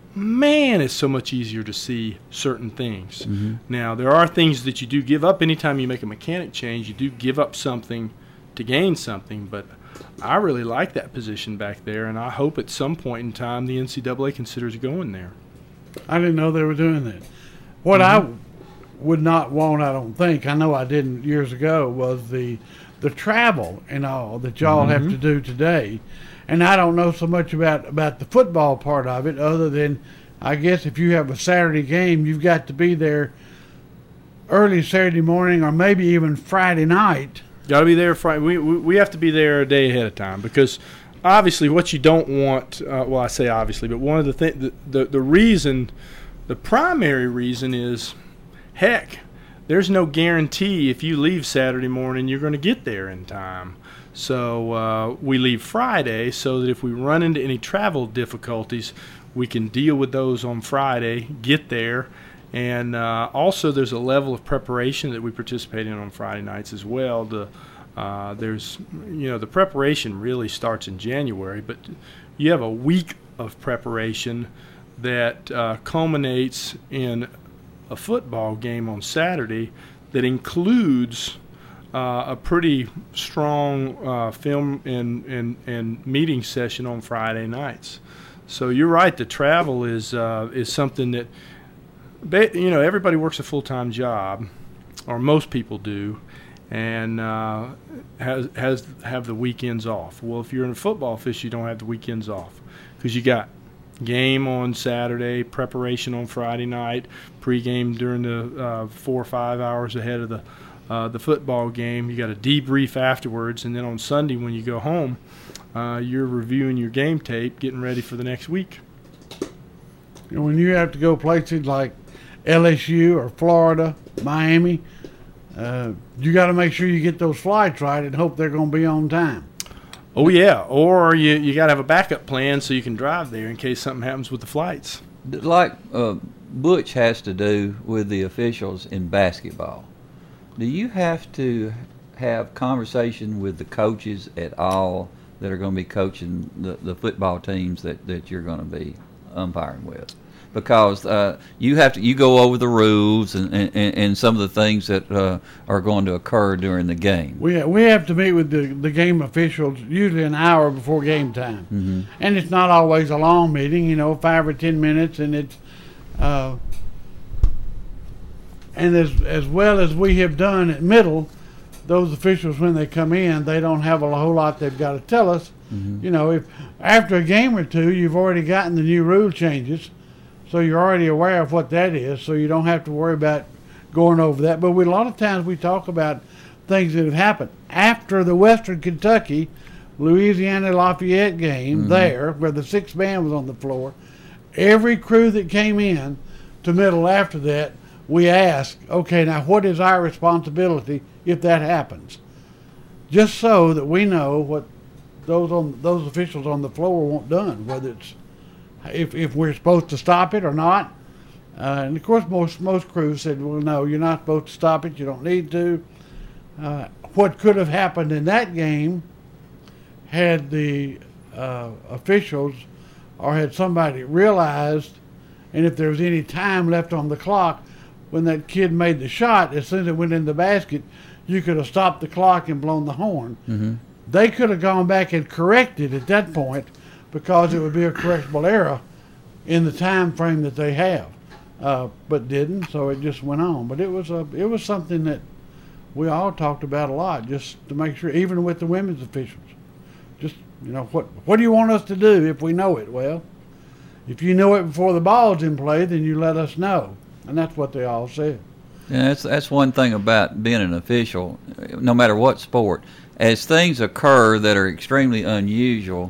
Man, it's so much easier to see certain things. Mm-hmm. Now, there are things that you do give up. Anytime you make a mechanic change, you do give up something to gain something. But I really like that position back there, and I hope at some point in time the N C double A considers going there. I didn't know they were doing that. What mm-hmm. I would not want, I don't think, I know I didn't years ago, was the the travel and all that y'all mm-hmm. have to do today. And I don't know so much about, about the football part of it, other than I guess if you have a Saturday game, you've got to be there early Saturday morning or maybe even Friday night. Got to be there Friday. We, we we have to be there a day ahead of time, because obviously what you don't want, uh, well, I say obviously, but one of the things, the, the, the reason, the primary reason is, heck, there's no guarantee if you leave Saturday morning you're going to get there in time. So uh, we leave Friday so that if we run into any travel difficulties, we can deal with those on Friday, get there. And uh, also there's a level of preparation that we participate in on Friday nights as well. The, uh, there's, you know, the preparation really starts in January, but you have a week of preparation that uh, culminates in a football game on Saturday that includes uh, a pretty strong uh, film and, and, and meeting session on Friday nights. So you're right, the travel is uh, is something that, you know, everybody works a full-time job, or most people do, and uh, has has have the weekends off. Well, if you're in a football fish, you don't have the weekends off, because you got game on Saturday, preparation on Friday night, pregame during the uh, four or five hours ahead of the uh, the football game. You got a debrief afterwards, and then on Sunday when you go home, uh, you're reviewing your game tape, getting ready for the next week. You know, when you have to go places like L S U or Florida, Miami, uh, you got to make sure you get those flights right and hope they're going to be on time. Oh, yeah, or you you got to have a backup plan so you can drive there in case something happens with the flights. Like uh, Butch has to do with the officials in basketball. Do you have to have conversation with the coaches at all that are going to be coaching the, the football teams that, that you're going to be umpiring with? Because uh, you have to, you go over the rules and, and, and some of the things that uh, are going to occur during the game. We we have to meet with the, the game officials usually an hour before game time, mm-hmm. and it's not always a long meeting. You know, five or ten minutes, and it's uh, and as as well as we have done at Middle, those officials when they come in, they don't have a whole lot they've got to tell us. Mm-hmm. You know, if after a game or two, you've already gotten the new rule changes. So you're already aware of what that is, so you don't have to worry about going over that. But we, a lot of times we talk about things that have happened. After the Western Kentucky, Louisiana Lafayette game Mm-hmm. there, where the sixth man was on the floor, every crew that came in to middle after that, we asked, okay, now what is our responsibility if that happens? Just so that we know what those on those officials on the floor want done, whether it's if if we're supposed to stop it or not. Uh, and of course, most most crews said, well, no, you're not supposed to stop it. You don't need to. Uh, what could have happened in that game had the uh, officials or had somebody realized, and if there was any time left on the clock when that kid made the shot, as soon as it went in the basket, you could have stopped the clock and blown the horn. Mm-hmm. They could have gone back and corrected at that point because it would be a correctable error in the time frame that they have, uh, but didn't. So it just went on. But it was a it was something that we all talked about a lot, just to make sure, even with the women's officials. Just, you know, what what do you want us to do if we know it? Well, if you know it before the ball's in play, then you let us know. And that's what they all said. Yeah, that's that's one thing about being an official, no matter what sport. As things occur that are extremely unusual,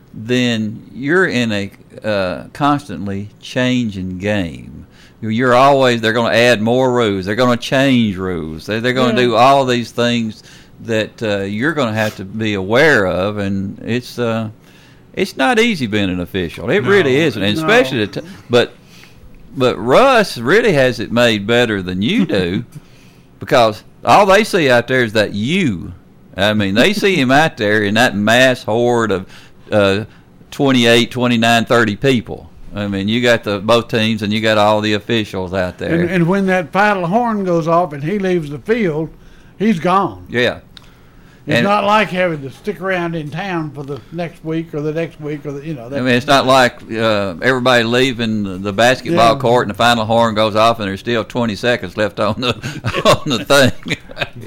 then you're in a uh, constantly changing game. You're always, they're going to add more rules. They're going to change rules. They're, they're going to Yeah. do all these things that uh, you're going to have to be aware of, and it's uh, it's not easy being an official. It No, really isn't, and no. especially the t- but but Russ really has it made better than you do because all they see out there is that you. I mean, they see him out there in that mass horde of uh, twenty-eight, twenty-nine, thirty people. I mean, you got the both teams, and you got all the officials out there. And, and when that final horn goes off and he leaves the field, he's gone. Yeah. It's And- not like having to stick around in town for the next week or the next week or the, you know. That, I mean, it's not like uh, everybody leaving the, the basketball Yeah. court and the final horn goes off and there's still twenty seconds left on the on the thing.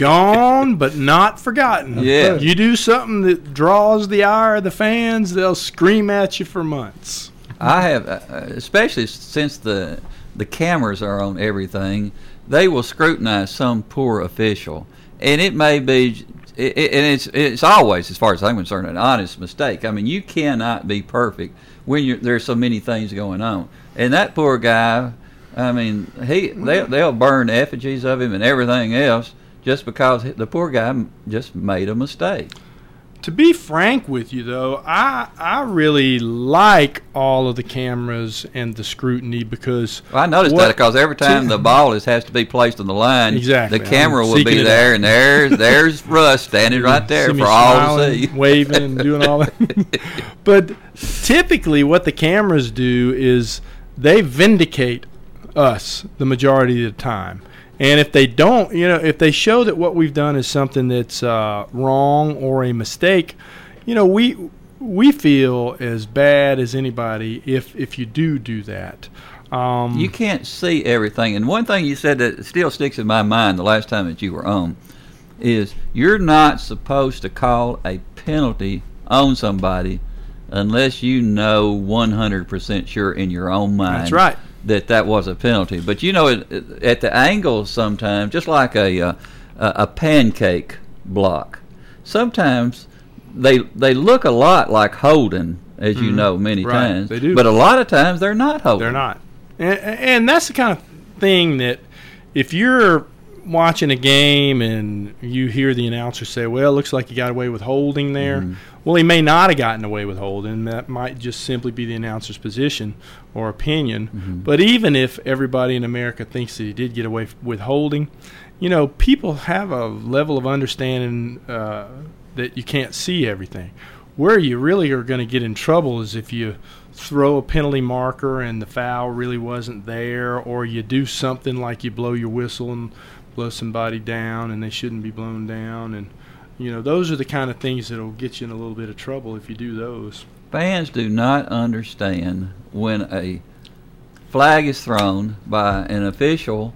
Gone, but not forgotten. Yeah. You do something that draws the ire of the fans, they'll scream at you for months. I have, uh, especially since the the cameras are on everything, they will scrutinize some poor official, and it may be, it, it, and it's it's always, as far as I'm concerned, an honest mistake. I mean, you cannot be perfect when you're, there's so many things going on, and that poor guy, I mean, he they they'll burn effigies of him and everything else just because the poor guy just made a mistake. To be frank with you, though, I I really like all of the cameras and the scrutiny because Well, I noticed what- that because every time the ball is has to be placed on the line, Exactly. the camera I'm will seeking be it there, out. and there's there's Russ standing right there See me for all to smiling, see, waving and doing all that. But typically, what the cameras do is they vindicate us the majority of the time. And if they don't, you know, if they show that what we've done is something that's uh, wrong or a mistake, you know, we we feel as bad as anybody if if you do do that. Um, You can't see everything. And one thing you said that still sticks in my mind the last time that you were on is you're not supposed to call a penalty on somebody unless you know one hundred percent sure in your own mind. That's right. That that was a penalty. But you know, it, it, at the angles sometimes, just like a uh, a a pancake block, sometimes they they look a lot like holding, as you Mhm. know many Right, times. they do. But a lot of times they're not holding. They're not. And, and that's the kind of thing that if you're watching a game and you hear the announcer say, well, it looks like he got away with holding there. Mhm. Well, he may not have gotten away with holding. That might just simply be the announcer's position or opinion. Mhm. But even if everybody in America thinks that he did get away f- with holding, you know, people have a level of understanding uh, that you can't see everything. Where you really are going to get in trouble is if you throw a penalty marker and the foul really wasn't there, or you do something like you blow your whistle and blow somebody down and they shouldn't be blown down. And, you know, those are the kind of things that will get you in a little bit of trouble if you do those. Fans do not understand when a flag is thrown by an official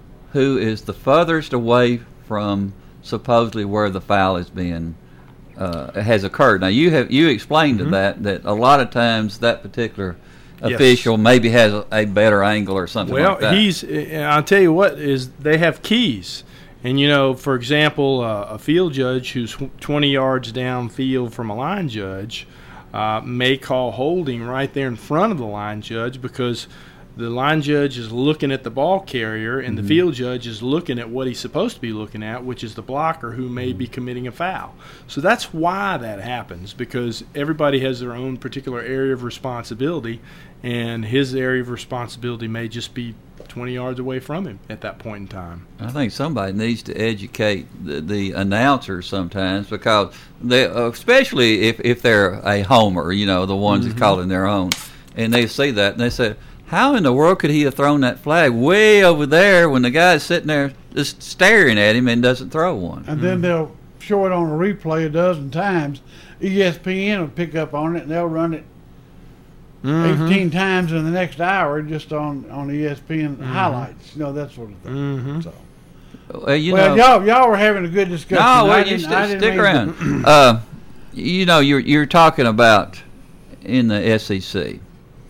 who is the furthest away from supposedly where the foul is being uh, has occurred. Now you have you explained Mhm. to that that a lot of times that particular Yes. official maybe has a, a better angle or something Well, like that. he's. uh, I'll tell you what is they have keys, And, you know, for example, uh, a field judge who's twenty yards downfield from a line judge uh, may call holding right there in front of the line judge because the line judge is looking at the ball carrier and mm-hmm. the field judge is looking at what he's supposed to be looking at, which is the blocker who may be committing a foul. So that's why that happens, because everybody has their own particular area of responsibility, and his area of responsibility may just be twenty yards away from him at that point in time. I think somebody needs to educate the, the announcers sometimes, because they, especially if, if they're a homer, you know, the ones mm-hmm. that call in their own, and they see that and they say, how in the world could he have thrown that flag way over there when the guy's sitting there just staring at him and doesn't throw one? And then mm-hmm. they'll show it on a replay a dozen times. E S P N will pick up on it, and they'll run it mm-hmm. eighteen times in the next hour just on, on E S P N mm-hmm. highlights. You know, that sort of thing. Mm-hmm. So. Well, you well know, y'all, y'all were having a good discussion. No, well, you st- stick around. uh, you know, you're, you're talking about in the S E C.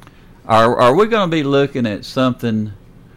Are are we going to be looking at something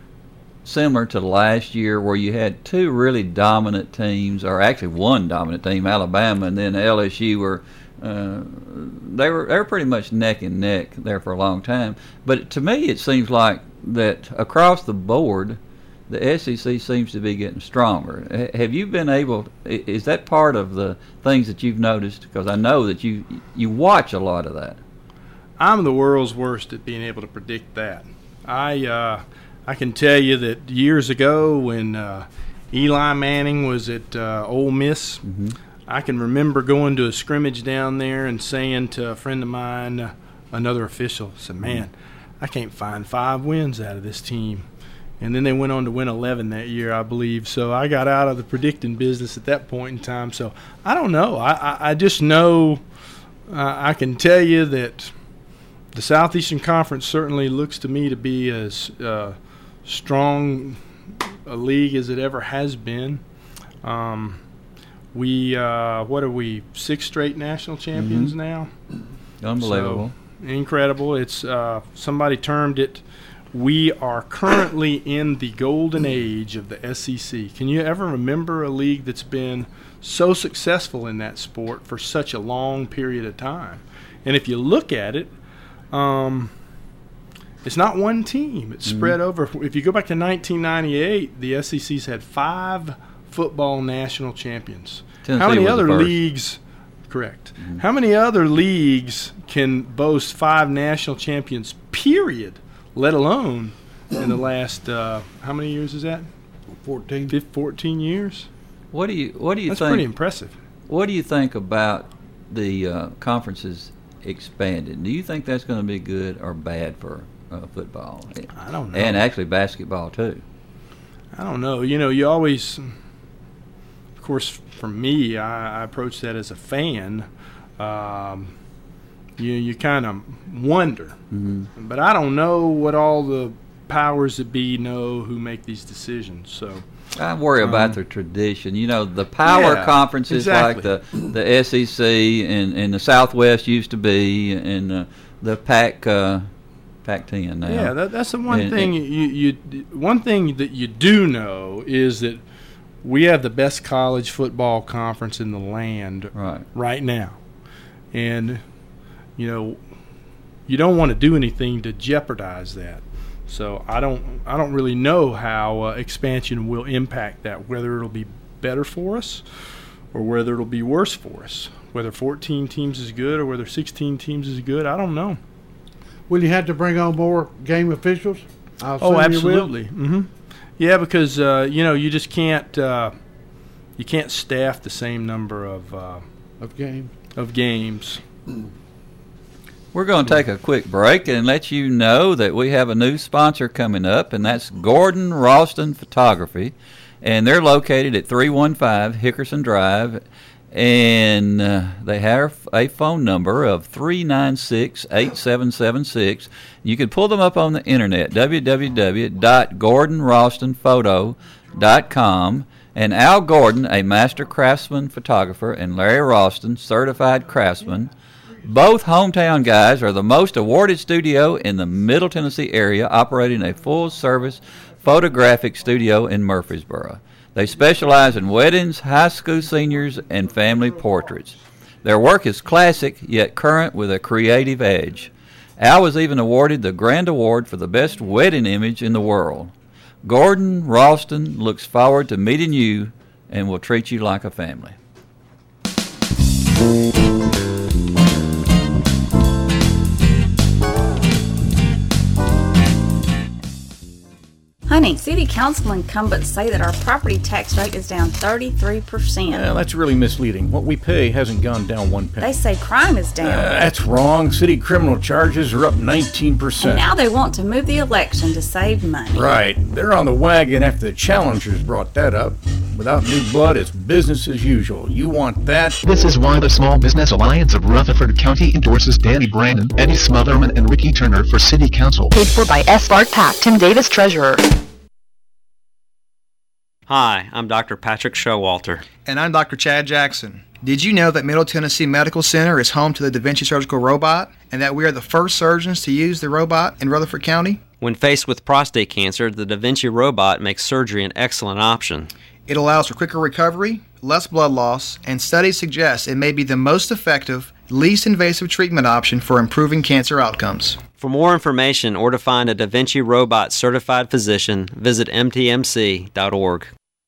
similar to last year, where you had two really dominant teams, or actually one dominant team, Alabama, and then L S U were uh, they were they were pretty much neck and neck there for a long time. But to me, it seems like that across the board, the S E C seems to be getting stronger. H- have you been able? Is that part of the things that you've noticed? Because I know that you you watch a lot of that. I'm the world's worst at being able to predict that. I uh, I can tell you that years ago when uh, Eli Manning was at uh, Ole Miss, mm-hmm. I can remember going to a scrimmage down there and saying to a friend of mine, uh, another official, said, man, I can't find five wins out of this team. And then they went on to win eleven that year, I believe. So I got out of the predicting business at that point in time. So I don't know. I, I, I just know uh, I can tell you that the Southeastern Conference certainly looks to me to be as uh, strong a league as it ever has been. Um, we, uh, what are we, six straight national champions mm-hmm. now? Unbelievable. So, incredible. It's uh, somebody termed it, we are currently in the golden age of the S E C. Can you ever remember a league that's been so successful in that sport for such a long period of time? And if you look at it, Um, it's not one team. It's mm-hmm. spread over. If you go back to nineteen ninety-eight, the S E C's had five football national champions. Tennessee How many was other the first. leagues? Correct. Mm-hmm. How many other leagues can boast five national champions, period, let alone in the last, uh, how many years is that? fourteen. fourteen years? What do you, what do you That's think? That's pretty impressive. What do you think about the uh, conferences expanded? Do you think that's going to be good or bad for uh, football? I don't know. And actually basketball too. I don't know. You know, you always, of course, for me, I, I approach that as a fan. Um, you you kind of wonder, mm-hmm. but I don't know what all the powers that be know who make these decisions. So I worry um, about the tradition. You know, the power yeah, conferences exactly. like the the S E C and, and the Southwest used to be, and uh, the Pac uh, Pac ten now. Yeah, that, that's the one and, thing and, you you one thing that you do know is that we have the best college football conference in the land right right now, and you know you don't want to do anything to jeopardize that. So I don't I don't really know how uh, expansion will impact that, whether it'll be better for us or whether it'll be worse for us. Whether fourteen teams is good or whether sixteen teams is good, I don't know. Will you have to bring on more game officials? I'll oh, absolutely. Mm-hmm. Yeah, because uh, you know you just can't uh, you can't staff the same number of uh, of games of games. We're going to take a quick break and let you know that we have a new sponsor coming up, and that's Gordon Ralston Photography, and they're located at three one five Hickerson Drive, and uh, they have a phone number of three nine six, eight seven seven six. You can pull them up on the internet, w w w dot gordon ralston photo dot com, and Al Gordon, a master craftsman photographer, and Larry Ralston, certified craftsman. Both hometown guys are the most awarded studio in the Middle Tennessee area, operating a full-service photographic studio in Murfreesboro. They specialize in weddings, high school seniors, and family portraits. Their work is classic, yet current with a creative edge. Al was even awarded the Grand Award for the best wedding image in the world. Gordon Ralston looks forward to meeting you and will treat you like a family. Honey, city council incumbents say that our property tax rate is down thirty-three percent. Yeah, that's really misleading. What we pay hasn't gone down one penny. They say crime is down. Uh, that's wrong. City criminal charges are up nineteen And percent. now they want to move the election to save money. Right. They're on the wagon after the challengers brought that up. Without new blood, it's business as usual. You want that? This is why the Small Business Alliance of Rutherford County endorses Danny Brandon, Eddie Smotherman, and Ricky Turner for City Council. Paid for by S. Bart Pack, Tim Davis, Treasurer. Hi, I'm Doctor Patrick Showalter. And I'm Doctor Chad Jackson. Did you know that Middle Tennessee Medical Center is home to the Da Vinci surgical robot, and that we are the first surgeons to use the robot in Rutherford County? When faced with prostate cancer, the Da Vinci robot makes surgery an excellent option. It allows for quicker recovery, less blood loss, and studies suggest it may be the most effective, least invasive treatment option for improving cancer outcomes. For more information or to find a Da Vinci robot certified physician, visit M T M C dot org.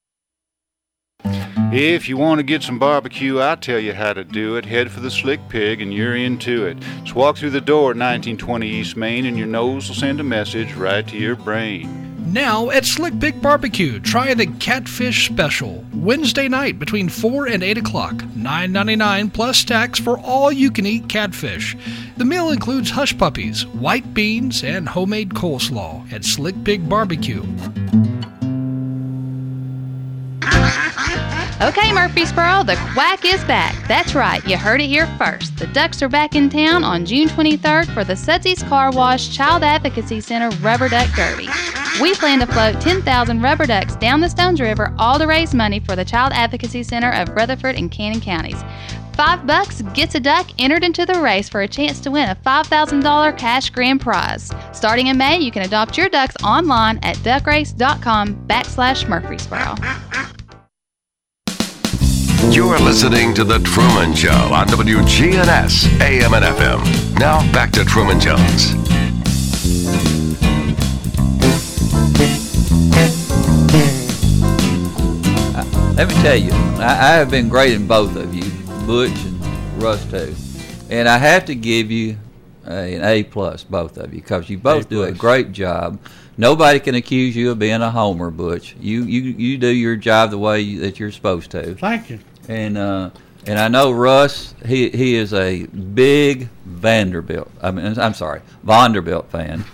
If you want to get some barbecue, I'll tell you how to do it. Head for the Slick Pig and you're into it. Just walk through the door at nineteen twenty East Main and your nose will send a message right to your brain. Now at Slick Pig Barbecue, try the Catfish Special. Wednesday night between four and eight o'clock. nine ninety-nine plus tax for all you can eat catfish. The meal includes hush puppies, white beans, and homemade coleslaw at Slick Pig Barbecue. Okay, Murfreesboro, the Quack is back. That's right, you heard it here first. The Ducks are back in town on June twenty-third for the Sudsy's Car Wash Child Advocacy Center Rubber Duck Derby. We plan to float ten thousand rubber ducks down the Stones River, all to raise money for the Child Advocacy Center of Rutherford and Cannon counties. Five bucks gets a duck entered into the race for a chance to win a five thousand dollars cash grand prize. Starting in May, you can adopt your ducks online at duckrace.com backslash Murfreesboro. You're listening to The Truman Show on W G N S, A M and F M. Now, back to Truman Jones. Let me tell you, I, I have been grading both of you, Butch and Russ too, and I have to give you a, an A plus, both of you, because you both do a great job. Nobody can accuse you of being a homer, Butch. You you, you do your job the way you, that you're supposed to. Thank you. And uh, and I know Russ. He he is a big Vanderbilt. I mean, I'm sorry, Vanderbilt fan,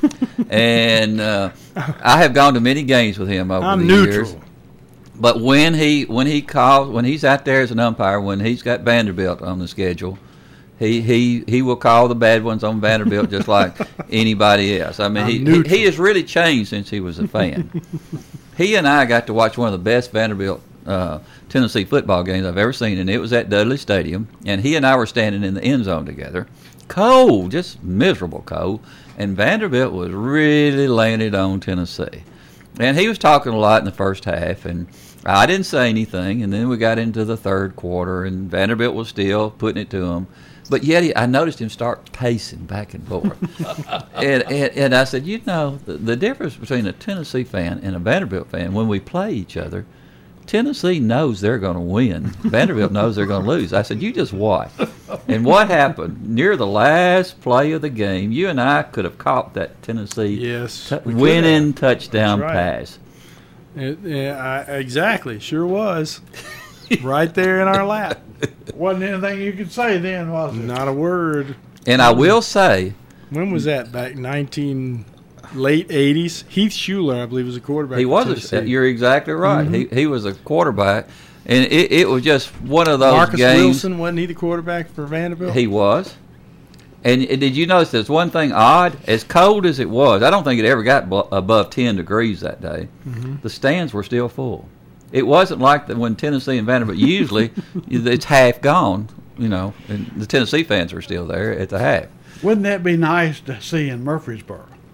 and uh, I have gone to many games with him over I'm the neutral. years. But when he when he calls when he's out there as an umpire, when he's got Vanderbilt on the schedule, he he, he will call the bad ones on Vanderbilt just like anybody else. I mean, he, he he has really changed since he was a fan. He and I got to watch one of the best Vanderbilt uh, Tennessee football games I've ever seen, and it was at Dudley Stadium. And he and I were standing in the end zone together, cold, just miserable cold. And Vanderbilt was really laying it on Tennessee. And he was talking a lot in the first half, and I didn't say anything. And then we got into the third quarter, and Vanderbilt was still putting it to him. But yet he, I noticed him start pacing back and forth. and, and and I said, you know, the, the difference between a Tennessee fan and a Vanderbilt fan, when we play each other, Tennessee knows they're going to win. Vanderbilt knows they're going to lose. I said, you just watch. And what happened? Near the last play of the game, you and I could have caught that Tennessee yes, t- winning touchdown right. pass. It, yeah, I, exactly. Sure was. Right there in our lap. Wasn't anything you could say then, was it? Not a word. And I will say, when was that? Back nineteen late eighties. Heath Schuler, I believe, was a quarterback. He was. A, you're exactly right. Mm-hmm. He he was a quarterback, and it, it was just one of those Marcus games. Wilson, wasn't he the quarterback for Vanderbilt? He was. And, and did you notice there's one thing odd? As cold as it was, I don't think it ever got b- above ten degrees that day. Mm-hmm. The stands were still full. It wasn't like the, when Tennessee and Vanderbilt, usually it's half gone, you know, and the Tennessee fans are still there at the half. Wouldn't that be nice to see in Murfreesboro?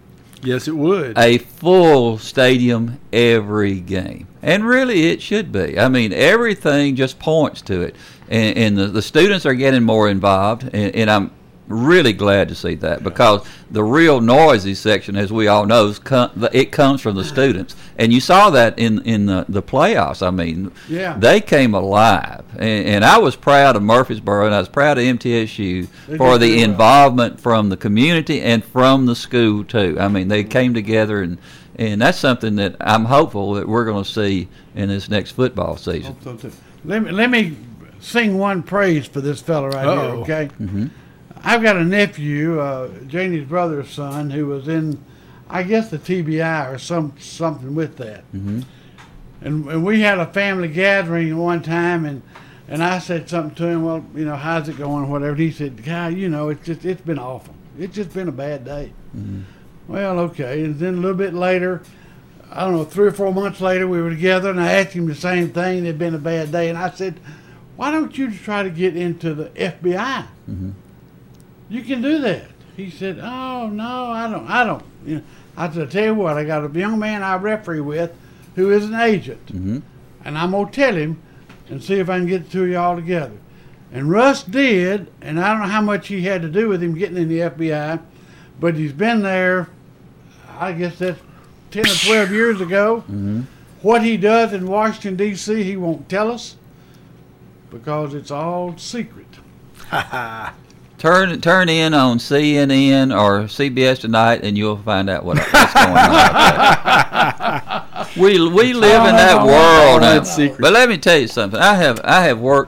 Yes, it would. A full stadium every game. And really, it should be. I mean, everything just points to it. And, and the, the students are getting more involved, and, and I'm really glad to see that, because the real noisy section, as we all know, is com- it comes from the students. And you saw that in, in the, the playoffs. I mean, yeah. they came alive. And, and I was proud of Murfreesboro, and I was proud of M T S U They for did the very well. involvement from the community and from the school, too. I mean, they came together, and, and that's something that I'm hopeful that we're going to see in this next football season. So too. Let me let me sing one praise for this fella right Uh-oh. here, okay? Mm-hmm. I've got a nephew, uh, Janie's brother's son, who was in, I guess, the T B I or some something with that. Mm-hmm. And, and we had a family gathering one time, and, and I said something to him. Well, you know, how's it going, or whatever. And he said, "God, you know, it's just it's been awful. It's just been a bad day." Mm-hmm. Well, okay. And then a little bit later, I don't know, three or four months later, we were together, and I asked him the same thing. It'd been a bad day, and I said, "Why don't you try to get into the F B I? Mm-hmm. You can do that." He said, "Oh no, I don't. I don't." You know, I said, "I tell you what, I got a young man I referee with, who is an agent, Mm-hmm. and I'm gonna tell him, and see if I can get the two of y'all together." And Russ did, and I don't know how much he had to do with him getting in the F B I, but he's been there. I guess that's ten or twelve years ago. Mm-hmm. What he does in Washington D C, he won't tell us because it's all secret. Turn turn in on C N N or C B S Tonight, and you'll find out what, what's going on. we we live in that world now. But let me tell you something. I have I have worked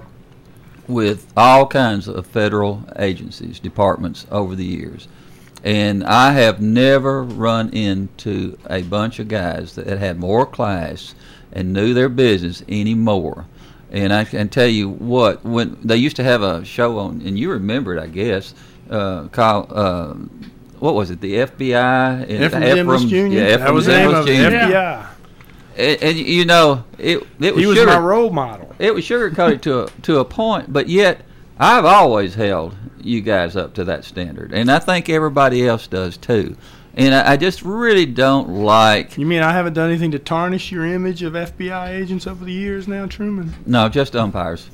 with all kinds of federal agencies, departments over the years, and I have never run into a bunch of guys that had more class and knew their business anymore. And I can tell you what, when they used to have a show on, and you remember it, I guess, uh, called, uh, what was it, the F B I? And Ephraim Demlis Junior Yeah, That was the name of it, Junior F B I. And, and you know, it, it was He was sugar, my role model. It was sugarcoated to a, to a point, but yet I've always held you guys up to that standard, and I think everybody else does too. And I, I just really don't like. You mean I haven't done anything to tarnish your image of F B I agents over the years now, Truman? No, just umpires.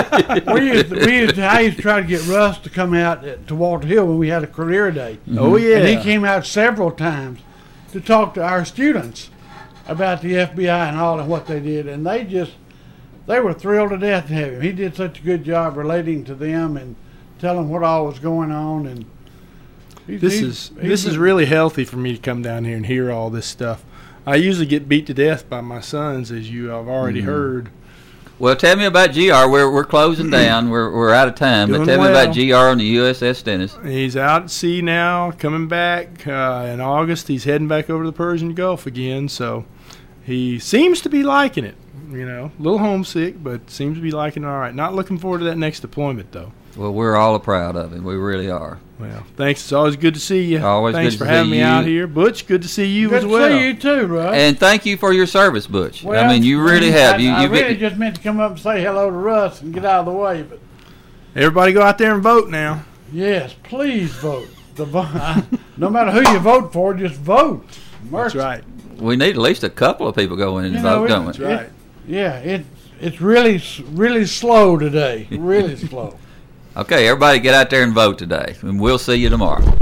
we used to, we used to, I used to try to get Russ to come out at- to Walter Hill when we had a career day. Mm-hmm. Oh, yeah. And he came out several times to talk to our students about the F B I and all and what they did, and they just they were thrilled to death to have him. He did such a good job relating to them and telling what all was going on. And he's, This he's, is he's this is been- really healthy for me to come down here and hear all this stuff. I usually get beat to death by my sons, as you have already Mhm. heard. Well, tell me about G R. We're we're closing down. We're we're out of time. Doing but tell me well. about G R on the U S S Stennis. He's out at sea now, coming back uh, in August. He's heading back over to the Persian Gulf again, so he seems to be liking it. You know, a little homesick, but seems to be liking it all right. Not looking forward to that next deployment, though. Well, we're all proud of him. We really are. Well, thanks. It's always good to see you. Always thanks good for to having see me you. out here. Butch, good to see you Good as to well. see you too, Russ. And thank you for your service, Butch. Well, I mean, you really have. You I, I you've really been, just meant to come up and say hello to Russ and get out of the way, but Everybody go out there and vote now. yes, please vote. The vo- no matter who you vote for, just vote. That's right. we need at least a couple of people going in You and know, vote, it- don't we? it- Yeah, it it's really s- really slow today. Really slow. Okay, everybody get out there and vote today, and we'll see you tomorrow.